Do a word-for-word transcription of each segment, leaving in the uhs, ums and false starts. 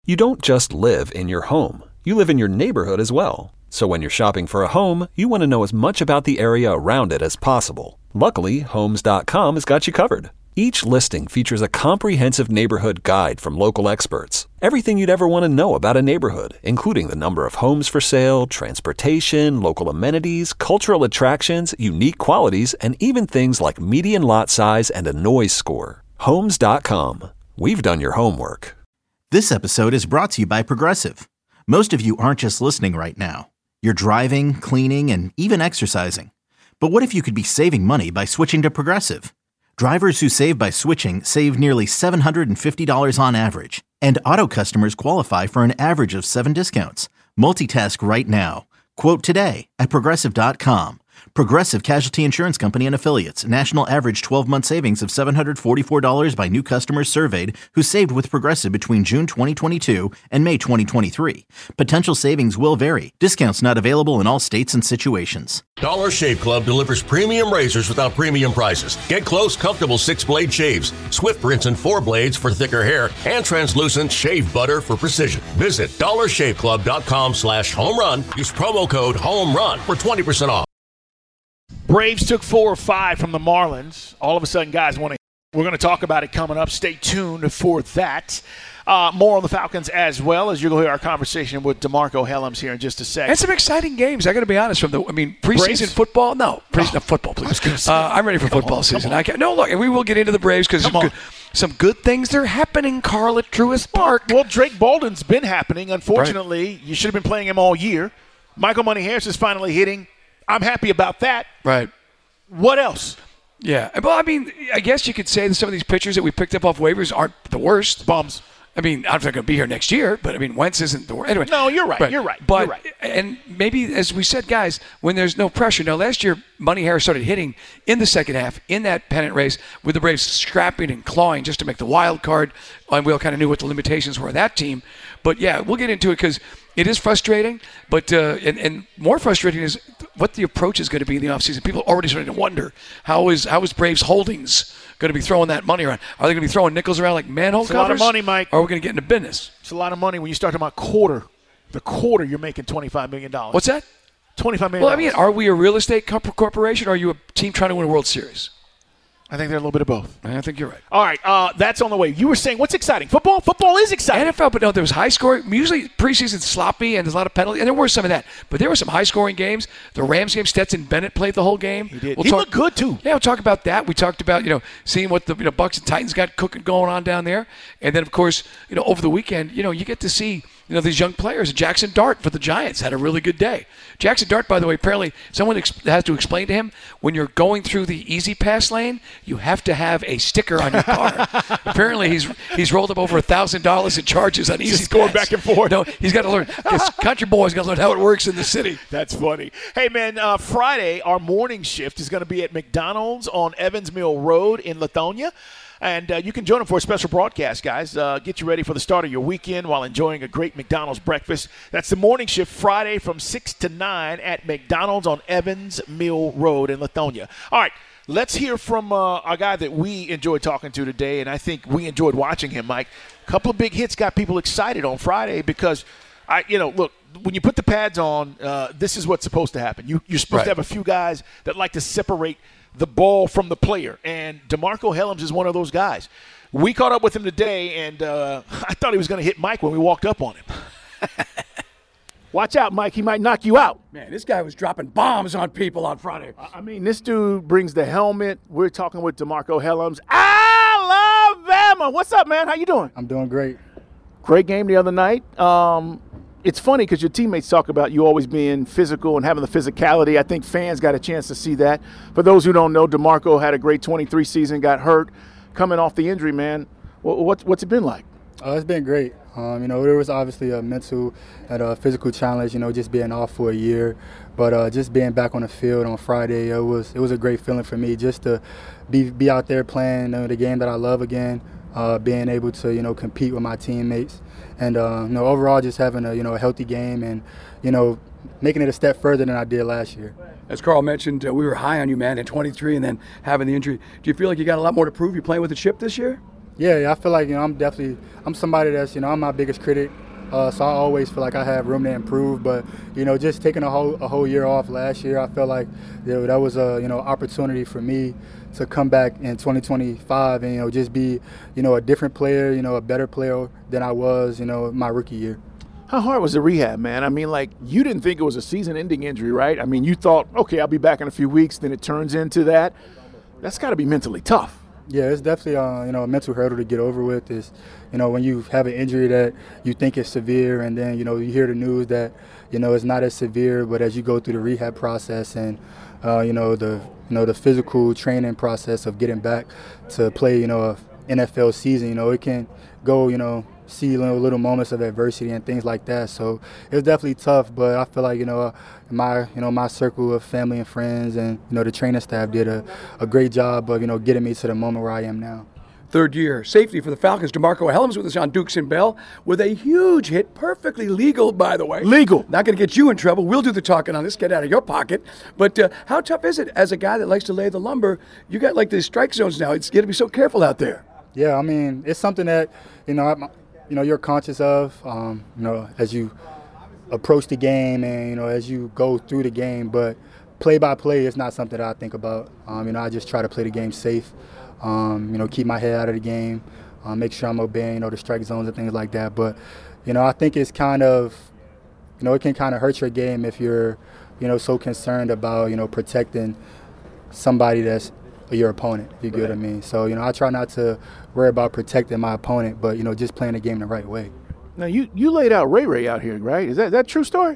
You don't just live in your home. You live in your neighborhood as well. So when you're shopping for a home, you want to know as much about the area around it as possible. Luckily, Homes dot com has got you covered. Each listing features a comprehensive neighborhood guide from local experts. Everything you'd ever want to know about a neighborhood, including the number of homes for sale, transportation, local amenities, cultural attractions, unique qualities, and even things like median lot size and a noise score. Homes dot com. We've done your homework. This episode is brought to you by Progressive. Most of you aren't just listening right now. You're driving, cleaning, and even exercising. But what if you could be saving money by switching to Progressive? Drivers who save by switching save nearly seven hundred fifty dollars on average. And auto customers qualify for an average of seven discounts. Multitask right now. Quote today at Progressive dot com. Progressive Casualty Insurance Company and Affiliates. National average twelve-month savings of seven hundred forty-four dollars by new customers surveyed who saved with Progressive between June twenty twenty-two and May twenty twenty-three. Potential savings will vary. Discounts not available in all states and situations. Dollar Shave Club delivers premium razors without premium prices. Get close, comfortable six-blade shaves, swift rinse and four blades for thicker hair, and translucent shave butter for precision. Visit dollar shave club dot com slash home run. Use promo code HOMERUN for twenty percent off. Braves took four or five from the Marlins. All of a sudden, guys want to. We're going to talk about it coming up. Stay tuned for that. Uh, more on the Falcons as well, as you're going to hear our conversation with DeMarco Hellams here in just a second. And some exciting games. I got to be honest. From the, I mean, preseason Braves? football. No, pre- Oh, no football. Please. I was gonna say, uh, I'm ready for football on, season. on. I can't, no, look, and we will get into the Braves because some on. good, some good things are happening. Carl at Truist Park. Well, Drake Baldwin's been happening. Unfortunately, right. You should have been playing him all year. Michael Money Harris is finally hitting. I'm happy about that. Right. What else? Yeah. Well, I mean, I guess you could say that some of these pitchers that we picked up off waivers aren't the worst. Bums. I mean, I'm not going to be here next year, but I mean, Wentz isn't the worst. Anyway. No, you're right. But, you're right. But, you're right. And maybe, as we said, guys, when there's no pressure. Now, last year, Money Harris started hitting in the second half in that pennant race with the Braves scrapping and clawing just to make the wild card. And we all kind of knew what the limitations were of that team. But, yeah, we'll get into it because it is frustrating. But uh, and, and more frustrating is what the approach is going to be in the offseason. People are already starting to wonder, how is how is Braves Holdings going to be throwing that money around? Are they going to be throwing nickels around like manhole It's covers? a lot of money, Mike. Or are we going to get into business? It's a lot of money when you start talking about quarter. The quarter, you're making twenty-five million dollars. What's that? twenty-five million dollars. Well, I mean, are we a real estate corp- corporation or are you a team trying to win a World Series? I think they're a little bit of both. I think you're right. All right, uh, that's on the way. You were saying, what's exciting? Football? Football is exciting. N F L, but no, there was high scoring. Usually preseason's sloppy and there's a lot of penalties, and there were some of that. But there were some high scoring games. The Rams game, Stetson Bennett played the whole game. He did. We'll he talk, looked good, too. Yeah, we'll talk about that. We talked about, you know, seeing what the you know Bucks and Titans got cooking going on down there. And then, of course, you know, over the weekend, you know, you get to see, you know, these young players. Jackson Dart for the Giants had a really good day. Jackson Dart, by the way, apparently someone ex- has to explain to him, when you're going through the easy pass lane, you have to have a sticker on your car. Apparently, he's he's rolled up over a thousand dollars in charges on easy Just going pass. back and forth. No, he's got to learn. This country boy's got to learn how it works in the city. That's funny. Hey, man, uh, Friday, our morning shift is going to be at McDonald's on Evans Mill Road in Lithonia. And uh, you can join them for a special broadcast, guys. Uh, get you ready for the start of your weekend while enjoying a great McDonald's breakfast. That's the morning shift Friday from six to nine at McDonald's on Evans Mill Road in Lithonia. All right, let's hear from uh, a guy that we enjoyed talking to today, and I think we enjoyed watching him, Mike. A couple of big hits got people excited on Friday because, I, you know, look, when you put the pads on, uh, this is what's supposed to happen. You, you're supposed Right. to have a few guys that like to separate the ball from the player, and DeMarco Hellams is one of those guys. We caught up with him today, and uh, I thought he was going to hit Mike when we walked up on him. Watch out, Mike. He might knock you out. Man, this guy was dropping bombs on people on Friday. I mean, this dude brings the helmet. We're talking with DeMarco Hellams. Alabama. What's up, man? How you doing? I'm doing great. Great game the other night. Um, it's funny because your teammates talk about you always being physical and having the physicality. I think fans got a chance to see that. For those who don't know, DeMarco had a great twenty-three season, got hurt, coming off the injury, man. What, what's it been like? Uh, it's been great. Um, you know, there was obviously a mental and a physical challenge, you know, just being off for a year. But uh, just being back on the field on Friday, it was it was a great feeling for me just to be be out there playing uh, the game that I love again, uh, being able to, you know, compete with my teammates. And, uh, you know, overall just having a, you know, a healthy game and, you know, making it a step further than I did last year. As Carl mentioned, uh, we were high on you, man, at twenty-three and then having the injury. Do you feel like you got a lot more to prove? You playing with the chip this year? Yeah, yeah, I feel like, you know, I'm definitely, I'm somebody that's, you know, I'm my biggest critic. Uh, so I always feel like I have room to improve. But, you know, just taking a whole a whole year off last year, I felt like, you know, that was a, you know, opportunity for me to come back in twenty twenty-five and, you know, just be, you know, a different player, you know, a better player than I was, you know, my rookie year. How hard was the rehab, man? I mean, like, you didn't think it was a season-ending injury, right? I mean, you thought, okay, I'll be back in a few weeks, then it turns into that. That's got to be mentally tough. Yeah, it's definitely uh, you know, a mental hurdle to get over with. Is, you know, when you have an injury that you think is severe, and then, you know, you hear the news that, you know, it's not as severe, but as you go through the rehab process and uh, you know, the you know the physical training process of getting back to play, you know, a N F L season, you know, it can go, you know, see you know, little moments of adversity and things like that. So it was definitely tough, but I feel like, you know, my you know my circle of family and friends and, you know, the training staff did a, a great job of, you know, getting me to the moment where I am now. Third year safety for the Falcons, DeMarco Hellams with us on Dukes and Bell with a huge hit, perfectly legal, by the way. Legal. Not going to get you in trouble. We'll do the talking on this, get out of your pocket. But uh, how tough is it as a guy that likes to lay the lumber? You got like the strike zones now. It's got to be so careful out there. Yeah, I mean, it's something that, you know, I'm, you know, you're conscious of, um, you know, as you approach the game and, you know, as you go through the game. But play by play is not something that I think about. Um, you know, I just try to play the game safe. Um, you know, keep my head out of the game, uh, make sure I'm obeying, you know, the strike zones and things like that. But, you know, I think it's kind of, you know, it can kind of hurt your game if you're, you know, so concerned about, you know, protecting somebody that's your opponent, if you get what I mean. So, you know, I try not to worry about protecting my opponent, but, you know, just playing the game the right way. Now, you, you laid out Ray Ray out here, right? Is that that true story?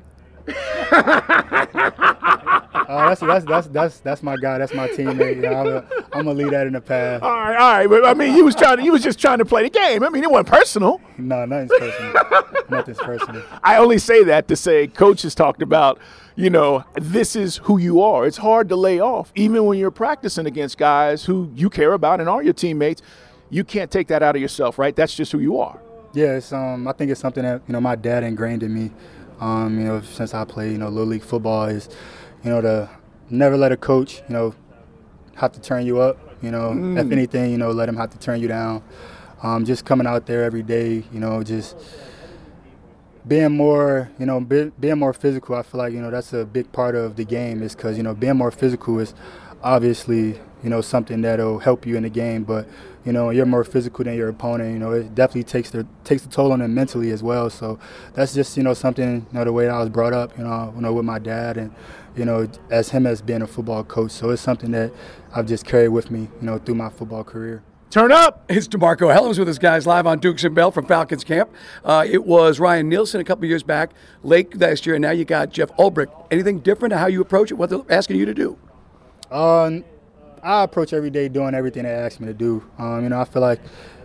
Uh, that's, that's that's that's that's my guy. That's my teammate. You know, I'm, a, I'm gonna leave that in the past. All right, all right. But I mean, you was trying. To, you was just trying to play the game. I mean, it wasn't personal. No, nothing's personal. Nothing's personal. I only say that to say Coach has talked about, you know, this is who you are. It's hard to lay off, even when you're practicing against guys who you care about and are your teammates. You can't take that out of yourself, right? That's just who you are. Yeah, it's, um, I think it's something that, you know, my dad ingrained in me. Um, you know, since I played, you know, Little League football is, you know, to never let a coach, you know, have to turn you up. You know, mm. if anything, you know, let him have to turn you down. Um, just coming out there every day, you know, just being more, you know, be, being more physical. I feel like, you know, that's a big part of the game is because, you know, being more physical is obviously, you know, something that'll help you in the game. But, you know, you're more physical than your opponent. You know, it definitely takes the takes the toll on them mentally as well. So that's just, you know, something, you know, the way I was brought up, you know, you know, with my dad and, you know, as him as being a football coach. So it's something that I've just carried with me, you know, through my football career. Turn up. It's DeMarco Hellams with us, guys, live on Dukes and Bell from Falcons camp. Uh, it was Ryan Nielsen a couple years back, Lake last year, and now you got Jeff Ulbrich. Anything different to how you approach it, what they're asking you to do? Um, I approach every day doing everything they ask me to do. Um, you know, I feel like,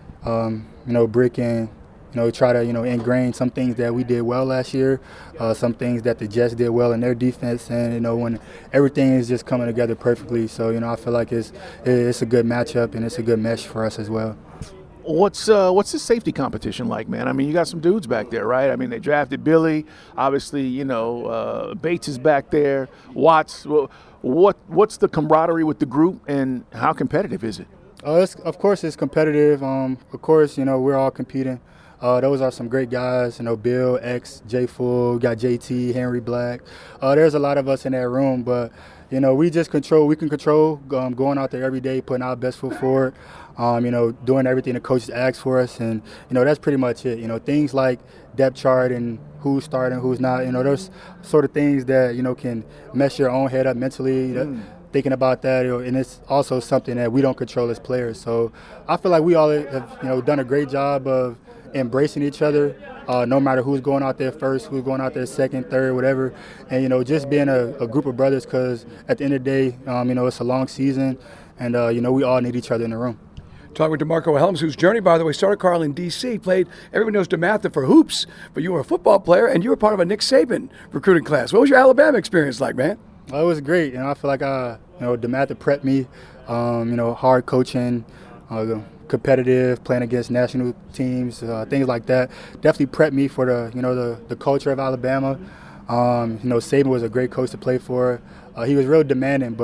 um, you know, Brick and, you know, try to, you know, ingrain some things that we did well last year, uh, some things that the Jets did well in their defense, and, you know, when everything is just coming together perfectly. So, you know, I feel like it's it's a good matchup and it's a good mesh for us as well. What's uh, what's the safety competition like, man? I mean, you got some dudes back there, right? I mean, they drafted Billy. Obviously, you know, uh, Bates is back there. Watts. Well, what what's the camaraderie with the group, and how competitive is it? Uh, it's, of course, it's competitive. Um, of course, you know, we're all competing. Uh, those are some great guys, you know, Bill, X, Jay Full, got J T, Henry Black. Uh, there's a lot of us in that room, but, you know, we just control, we can control um, going out there every day, putting our best foot forward, um, you know, doing everything the coaches ask for us. And, you know, that's pretty much it. You know, things like depth chart and who's starting, who's not, you know, those sort of things that, you know, can mess your own head up mentally. Mm. Thinking about that, you know, and it's also something that we don't control as players. So I feel like we all have, you know, done a great job of embracing each other, uh, no matter who's going out there first, who's going out there second, third, whatever. And, you know, just being a, a group of brothers because at the end of the day, um, you know, it's a long season and, uh, you know, we all need each other in the room. Talking with DeMarco Hellams, whose journey, by the way, started, Carl, in D C, played, everybody knows DeMatha for hoops, but you were a football player and you were part of a Nick Saban recruiting class. What was your Alabama experience like, man? Well, it was great. You know, I feel like, I, you know, DeMatha prepped me, um, you know, hard coaching, uh, competitive, playing against national teams, uh, things like that. Definitely prepped me for the, you know, the, the culture of Alabama. Um, you know, Saban was a great coach to play for. Uh, he was real demanding, but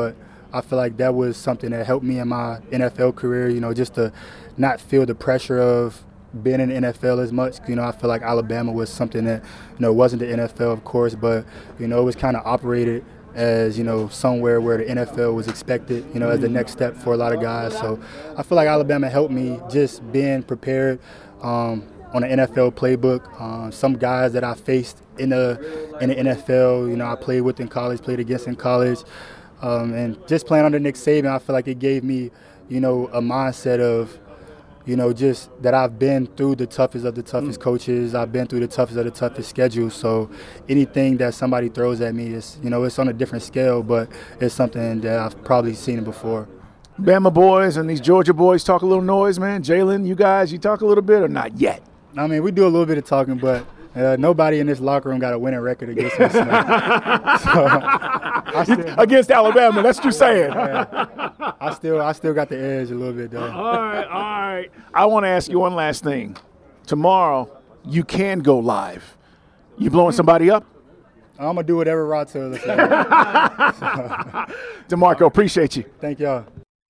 I feel like that was something that helped me in my N F L career, you know, just to not feel the pressure of being in the N F L as much. You know, I feel like Alabama was something that, you know, wasn't the N F L, of course, but, you know, it was kind of operated as, you know, somewhere where the N F L was expected, you know, as the next step for a lot of guys. So I feel like Alabama helped me just being prepared um, on the N F L playbook. Um, some guys that I faced in the, in the N F L, you know, I played with in college, played against in college. Um, and just playing under Nick Saban, I feel like it gave me, you know, a mindset of, you know, just that I've been through the toughest of the toughest coaches. I've been through the toughest of the toughest schedules. So anything that somebody throws at me is, you know, it's on a different scale, but it's something that I've probably seen it before. Bama boys and these Georgia boys talk a little noise, man. Jalen, you guys, you talk a little bit or not yet? I mean, we do a little bit of talking, but uh, nobody in this locker room got a winning record against me. So, so still, against Alabama, that's what you're saying. Yeah, I still, I still got the edge a little bit, though. All right, all right. I want to ask you one last thing. Tomorrow, you can go live. You blowing somebody up? I'm going to do whatever Rod tells us. DeMarco, appreciate you. Thank y'all.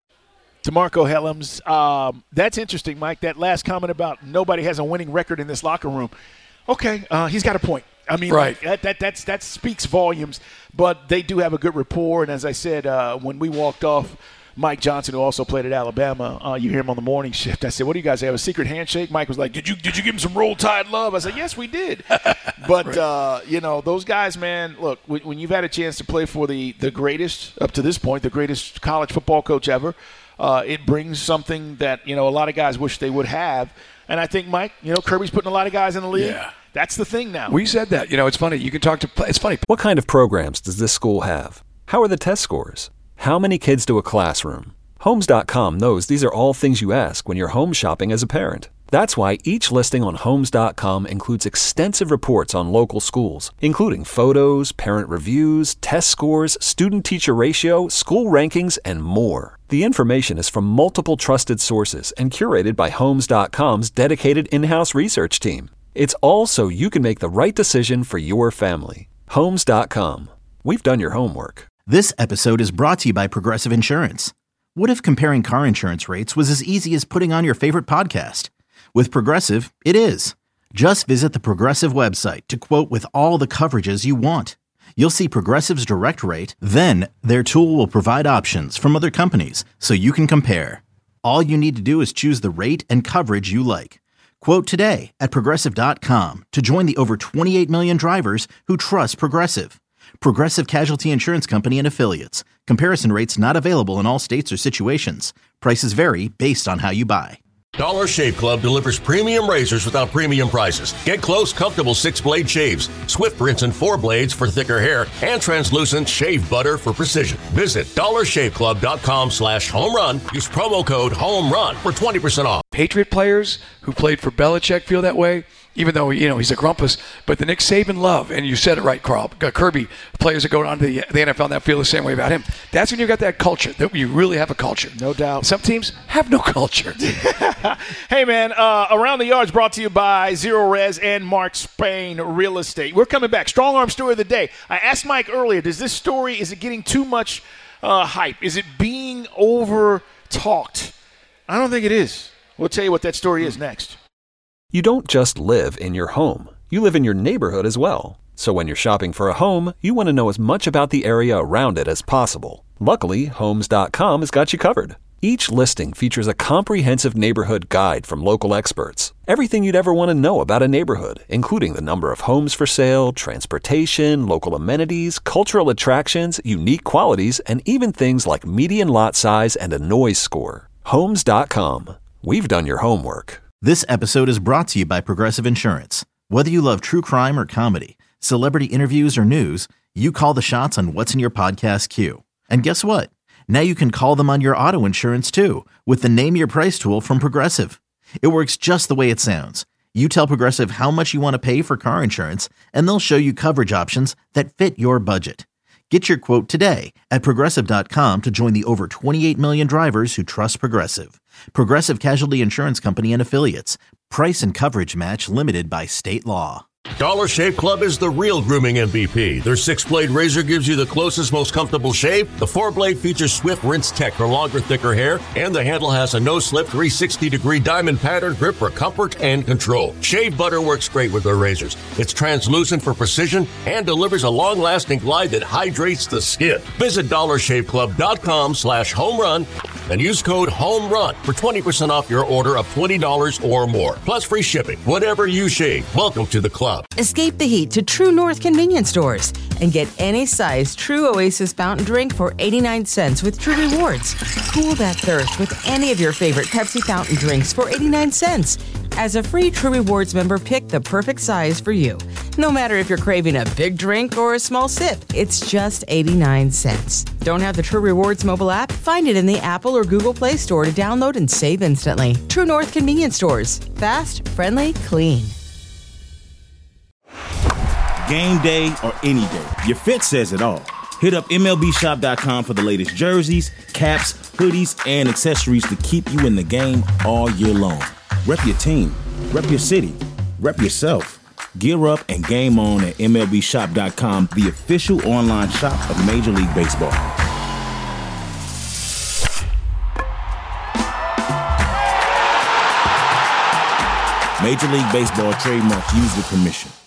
DeMarco Hellams. Um, that's interesting, Mike, that last comment about nobody has a winning record in this locker room. Okay, uh, he's got a point. I mean, right. like, that, that, that's, that speaks volumes, but they do have a good rapport. And as I said, uh, when we walked off, Mike Johnson, who also played at Alabama, uh, you hear him on the morning shift. I said, what do you guys have, a secret handshake? Mike was like, did you did you give him some Roll Tide love? I said, yes, we did. But, right. uh, you know, those guys, man, look, when, when you've had a chance to play for the, the greatest, up to this point, the greatest college football coach ever, uh, it brings something that, you know, a lot of guys wish they would have. And I think, Mike, you know, Kirby's putting a lot of guys in the league. Yeah. That's the thing now. We said that. You know, it's funny. You can talk to – it's funny. What kind of programs does this school have? How are the test scores? How many kids do a classroom? Homes dot com knows these are all things you ask when you're home shopping as a parent. That's why each listing on Homes dot com includes extensive reports on local schools, including photos, parent reviews, test scores, student-teacher ratio, school rankings, and more. The information is from multiple trusted sources and curated by Homes dot com's dedicated in-house research team. It's all so you can make the right decision for your family. Homes dot com. We've done your homework. This episode is brought to you by Progressive Insurance. What if comparing car insurance rates was as easy as putting on your favorite podcast? With Progressive, it is. Just visit the Progressive website to quote with all the coverages you want. You'll see Progressive's direct rate, then their tool will provide options from other companies so you can compare. All you need to do is choose the rate and coverage you like. Quote today at Progressive dot com to join the over twenty-eight million drivers who trust Progressive. Progressive Casualty Insurance Company and Affiliates. Comparison rates not available in all states or situations. Prices vary based on how you buy. Dollar Shave Club delivers premium razors without premium prices. Get close, comfortable six-blade shaves, Swift rinse and four blades for thicker hair, and translucent shave butter for precision. Visit dollar shave club dot com slash home run. Use promo code HOMERUN for twenty percent off. Patriot players who played for Belichick feel that way, even though, you know, he's a grumpus. But the Nick Saban love, and you said it right, Carl, Kirby, players that go on to the, the N F L that feel the same way about him. That's when you got that culture, that you really have a culture. No doubt. Some teams have no culture. Hey, man, uh, Around the Yards brought to you by Zero Res and Mark Spain Real Estate. We're coming back. Strong Arm Story of the Day. I asked Mike earlier, does this story, is it getting too much uh, hype? Is it being over-talked? I don't think it is. We'll tell you what that story is next. You don't just live in your home. You live in your neighborhood as well. So when you're shopping for a home, you want to know as much about the area around it as possible. Luckily, Homes dot com has got you covered. Each listing features a comprehensive neighborhood guide from local experts. Everything you'd ever want to know about a neighborhood, including the number of homes for sale, transportation, local amenities, cultural attractions, unique qualities, and even things like median lot size and a noise score. Homes dot com. We've done your homework. This episode is brought to you by Progressive Insurance. Whether you love true crime or comedy, celebrity interviews or news, you call the shots on what's in your podcast queue. And guess what? Now you can call them on your auto insurance too with the Name Your Price tool from Progressive. It works just the way it sounds. You tell Progressive how much you want to pay for car insurance, and they'll show you coverage options that fit your budget. Get your quote today at Progressive dot com to join the over twenty-eight million drivers who trust Progressive. Progressive Casualty Insurance Company and Affiliates. Price and coverage match limited by state law. Dollar Shave Club is the real grooming M V P. Their six-blade razor gives you the closest, most comfortable shave. The four-blade features Swift Rinse Tech for longer, thicker hair, and the handle has a no-slip three hundred sixty degree diamond pattern grip for comfort and control. Shave butter works great with their razors. It's translucent for precision and delivers a long-lasting glide that hydrates the skin. Visit dollar shave club dot com slash home run and use code HOMERUN for twenty percent off your order of twenty dollars or more, plus free shipping. Whatever you shave, welcome to the club. Escape the heat to True North convenience stores and get any size True Oasis fountain drink for eighty-nine cents with True Rewards. Cool that thirst with any of your favorite Pepsi fountain drinks for eighty-nine cents. As a free True Rewards member, pick the perfect size for you. No matter if you're craving a big drink or a small sip, it's just eighty-nine cents. Don't have the True Rewards mobile app? Find it in the Apple or Google Play Store to download and save instantly. True North convenience stores. Fast, friendly, clean. Game day or any day, your fit says it all. Hit up M L B shop dot com for the latest jerseys, caps, hoodies, and accessories to keep you in the game all year long. Rep your team, rep your city, rep yourself. Gear up and game on at M L B shop dot com, the official online shop of Major League Baseball. Major League Baseball trademark used with permission.